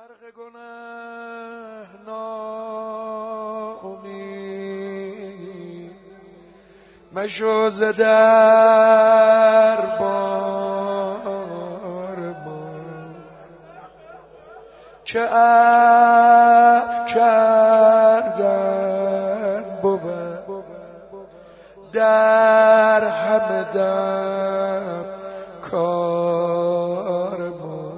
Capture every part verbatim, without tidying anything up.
غرق گناه ناامید مشو ز دربار ما که عفو کردن بود در همه دم کار ما،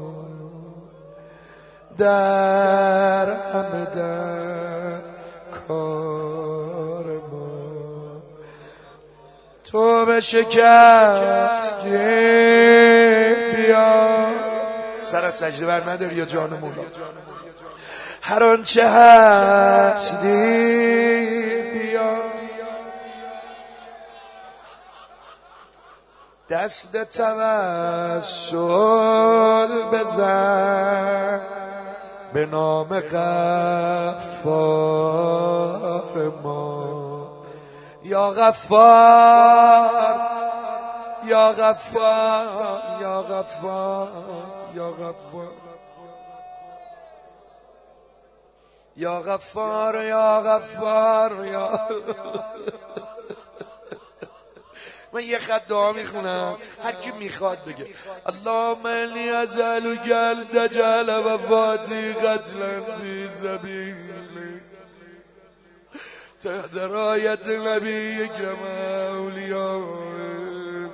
در همه دم کار ما. تو به شکست بیا سر از سجده بر نداری یا جان مولا، هر آنچه هستی بیا، دست توسل بزن به نام غفار ما. یا غفار یا غفار یا غفار یا غفار یا غفار یا غفار یا من یه خط دعا میخونم، هر کی میخواد بگه. اللهم انی اسألک الدجال و فاتی قتلا فی سبیلک تحت رایت نبیک و اولیائک.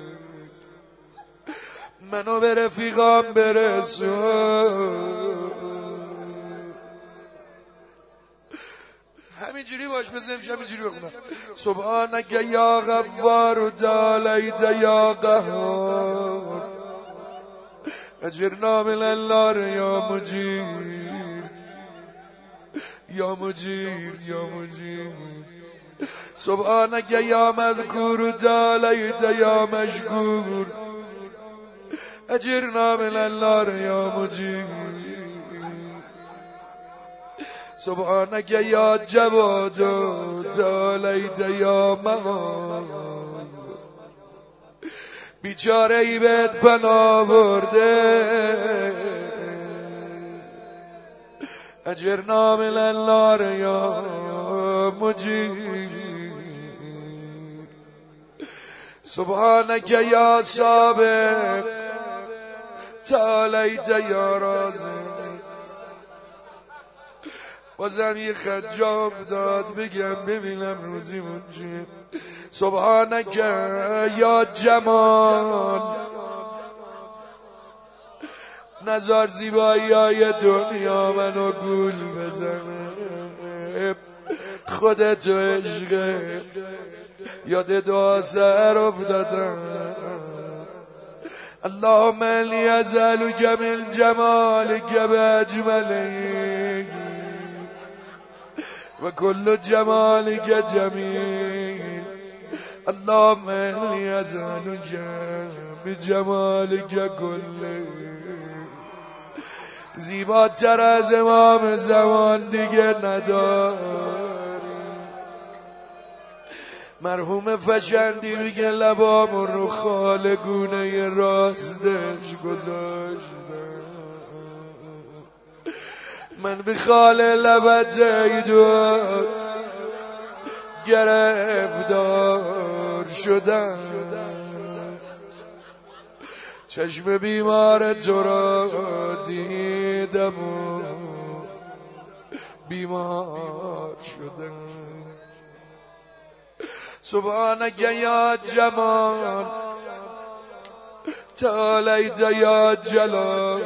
منو به رفیقام برسون. همینجوری باش بزنیم شب اینجوری بخونم. سبحانک یا غفار تعالیت یا قهار اجرنا من النار یا مجیر یا مجیر یا مجیر. سبحانک یا مذکور تعالیت یا مشکور اجرنا من النار یا مجیر. سبحانک یا جواد تعالیت یا مغان. بیچاره ای بهت پناه برده اجرنا من النار یا مجیر. سبحانک یا سابق تعالیت یا رازق. بازم یه خط جا افتاد بگم ببینم روزیمون چیه. سبحانک یا جمال نزار زیبایی های دنیا منو گول بزنه. خودتو عشقه یاد دعا سر افتادم. اللهم انی اسألک من جمالک و اجملک و کل جمالک جمیل. اللهم انی اسألک بجمالک کله. زیباتر از امام زمان دیگه نداری. مرحوم فشندی میگه لبامو رو خال گونه راستش گذاشتم. من به خال لبت ایدوت گرفتار شدم. چشم بیمار تو را دیدم و بیمار شدم. سبحانک یا جمال تعالیت یا جلال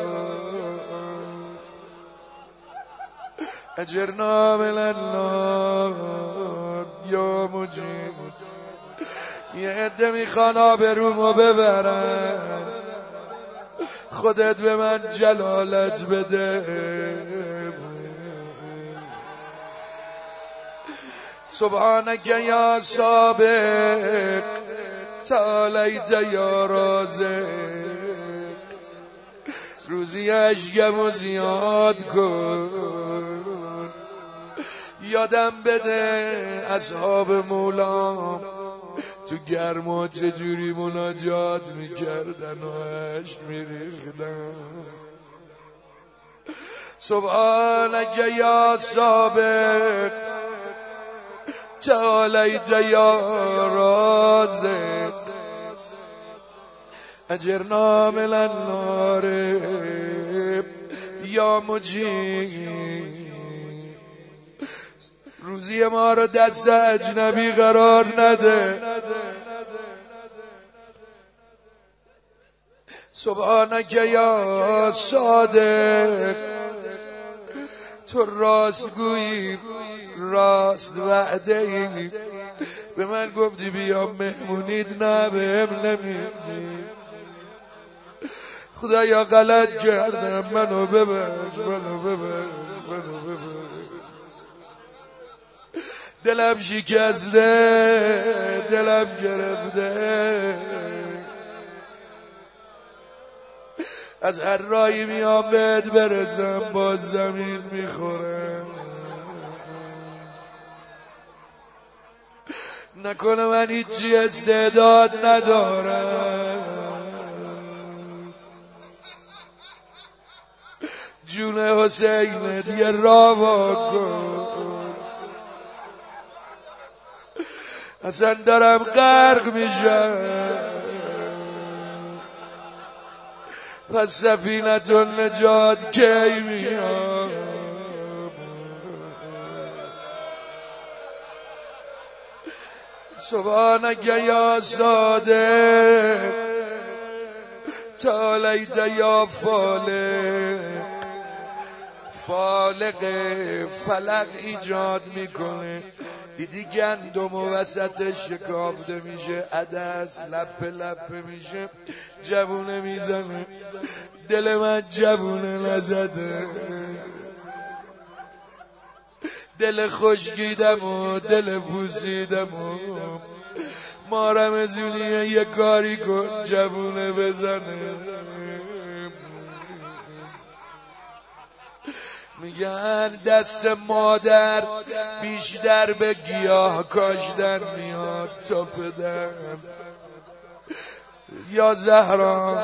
اجرنا من النار یا مجیر. یه عده میخوان آبرومو ببرن، خودت به من جلالت بده. سبحانک یا سابق تعالیت یا رازق. روزی اشکمو زیاد کن، یادم بده اصحاب مولام تو گرما چجوری مناجات میکردن و عشق میریختن. سبحانك یا سابق تعالیت یا رازق اجرنا من النار یا مجیب. روزی ما رو دست اجنبی قرار نده. سبحانک یا صادق تو راست گویی راست وعده ای. به من گفتی بیا مهمونید نه بهم نمیدی. خدایا غلط کردم منو ببخش منو ببخش منو ببخش. دلم شکسته دلم گرفته از هر راهی میام بهت برسم باز زمین میخورم. نکنه من هیچی استعداد ندارم. جون حسین دیگه راه کن. اصلا دارم غرق میشم. پس سفینه النجات کی میاد؟ سبحانک یا صادق تعالیت یا فالق. فالق فلق ایجاد میکنه. دیدی گندم و وسطش شکافته میشه عدس لپه لپه میشه جوونه میزنه. دل من جوونه نزده. دل خشکیدم و دل بوسیدم و مارمزونیه یه کاری کن جوونه بزنه. میگن دست مادر بیشتر به گیاه کاشتن میاد تا پدر. یا زهرا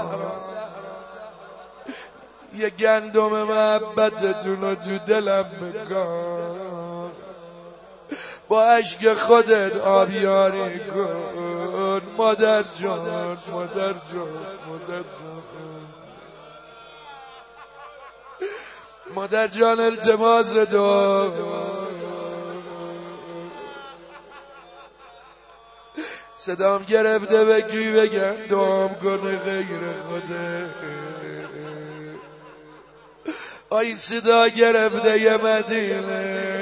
یه گندم محبتتون رو تو دلم بکن. با عشق خودت آبیاری کن مادر جان مادر جان مادر جان مادر جان التماس دعا. صدام گرفته به کی بگم دعام کنه غیر خوده. آی صدا گرفته یه مدینه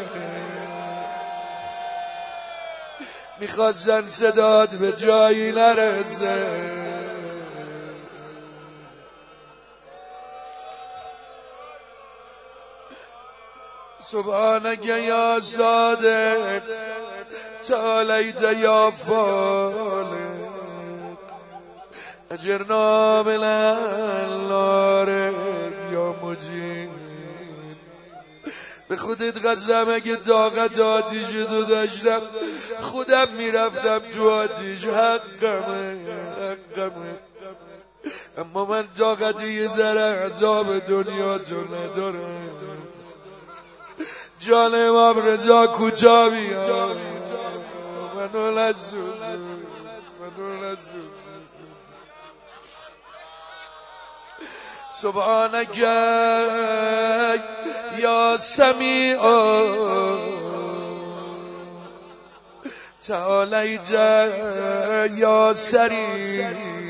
میخواستن صدات به جایی نرسه. سبحانک یا صادق تعالیت یا فالق اجرنا من النار یا مجیب. به خودت قسم اگه طاقت آتیش تو داشتم خودم میرفتم تو آتیش. حقمه حقمه اما من طاقت یه ذره عذاب دنیا تو ندارم. جان امام رضا کجا بیاد منو لسوز منو لسوز. سبحانک یا سمیع تعالیت یا سریع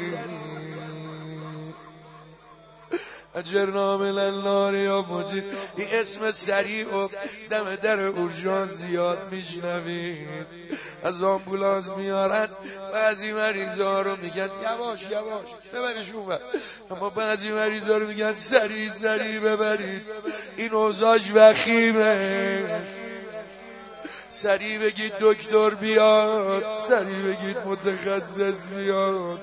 اجرنا من النار یا مجیب. این اسم سریع و دم در اورژانس زیاد میشنوید. از آمبولانس میارن بعضی مریضا رو میگن یواش یواش ببرش اونور. اما بعضی مریضا رو میگن سریع سریع ببرید. این اوضاعش وخیمه. سریع بگید دکتر بیاد. سریع بگید متخصص بیاد.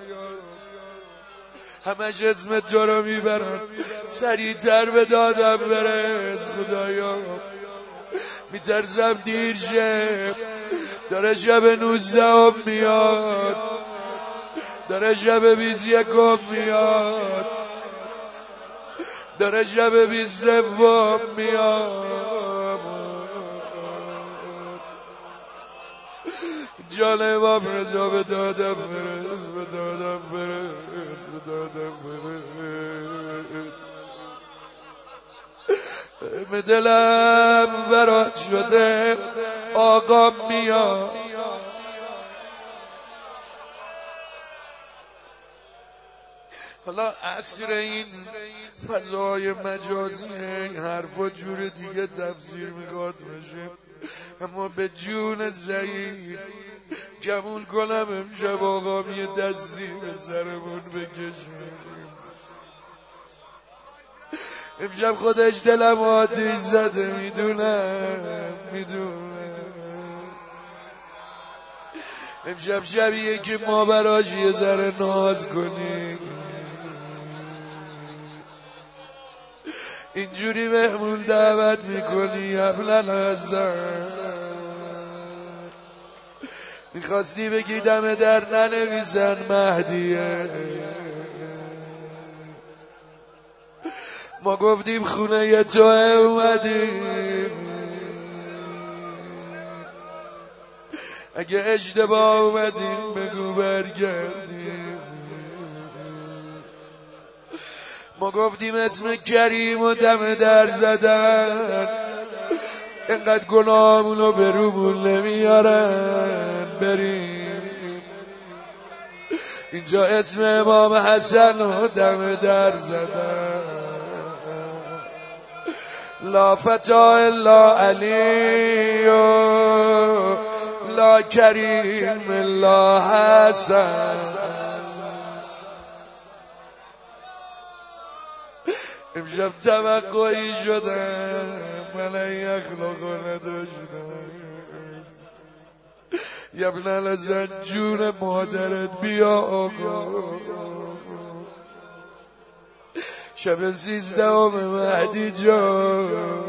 همش اسم تو رو میبرن. سریع تر به دادم برس خدایا. میترسم دیر شه. داره شب نوزدهم میاد. داره شب بیست یکم میاد. داره شب بیست سوم میاد. جان امام رضا به دادم برس، به دادم برس، به دادم برس. به دلم برات شده آقا میاد. حالا عصر این فضای مجازی این حرفا جور دیگه تفسیر میخواد بشه، اما به جون زهید گمون کنم امشب آقا یه دستی به سرمون بکشیم. امشب خودش دلم آتیش زده، میدونم میدونم. امشب شبیه که ما براش یه ذره ناز کنیم، اینجوری مهمون دعوت میکنی ابلن حسن. میخواستی بگی دم در ننویسن مهدیه، ما گفتیم خونه تو اومدیم. اگه اشتباه اومدیم بگو برگردیم. ما گفتیم اسم کریم و دم در زدن، اینقدر گناهمونو به رومون نمیارن بریم. اینجا اسم امام حسن و دم در زدن. لا فتا الا علی و لا کریم الا حسن. امشب توقعی شدم من این اخلاقا نداشتم. یبنال ازن جون مادرت بیا آقا. شب سیزدهم مهدی جان،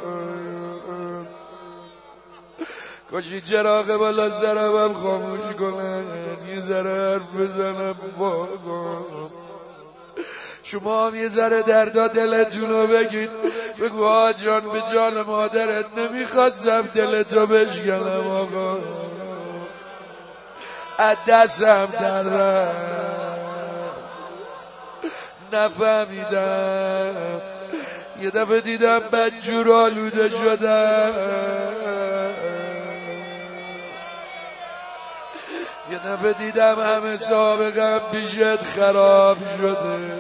کاشی چراغ بالا سرمم خاموش کنن، یه ذره حرف بزنم باقا. شما هم یه ذره دردا دلتونو بگید، بگو آقا جان به جان مادرت نمیخواستم دلتو بشکنم آقا، از دستم در رفت نفهمیدم. یه دفعه دیدم بدجور آلوده شدم، یه دفعه دیدم همه سابقم پیشت خراب شده.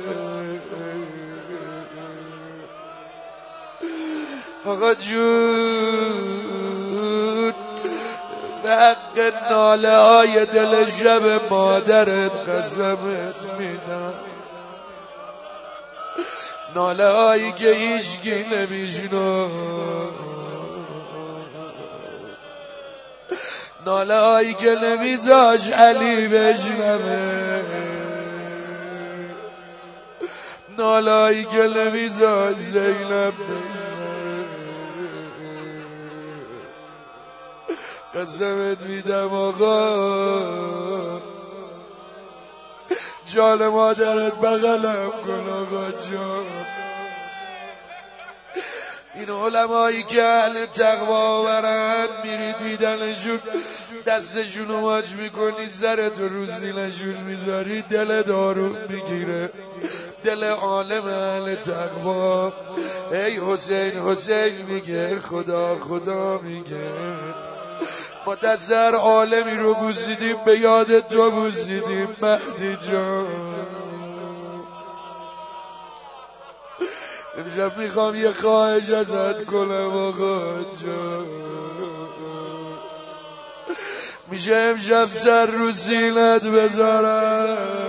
آقا جون به حق ناله های دل شب مادرت قسمت میدم، ناله هایی که هیچکی نمیشنو، ناله هایی که نمیذاش علی بشنوه، ناله هایی که نمیذاش زینب بشنوه. قسمت میدم آقا جان مادرت بغلم کن آقا جان. این علمایی که اهل تقوا برن میری دیدنشون دستشونو ماچ میکنی، زرت و روزینشون میذاری، دل دارون میگیره، دل عالم اهل تقوا. ای حسین حسین میگه، خدا خدا میگه. ما دست هر عالمی رو بوسیدیم، به یاد تو بوسیدیم مهدی جان. امشب میخوام یه خواهش ازت کنم آقا جان، میشه امشب سر رو سینت بذارم؟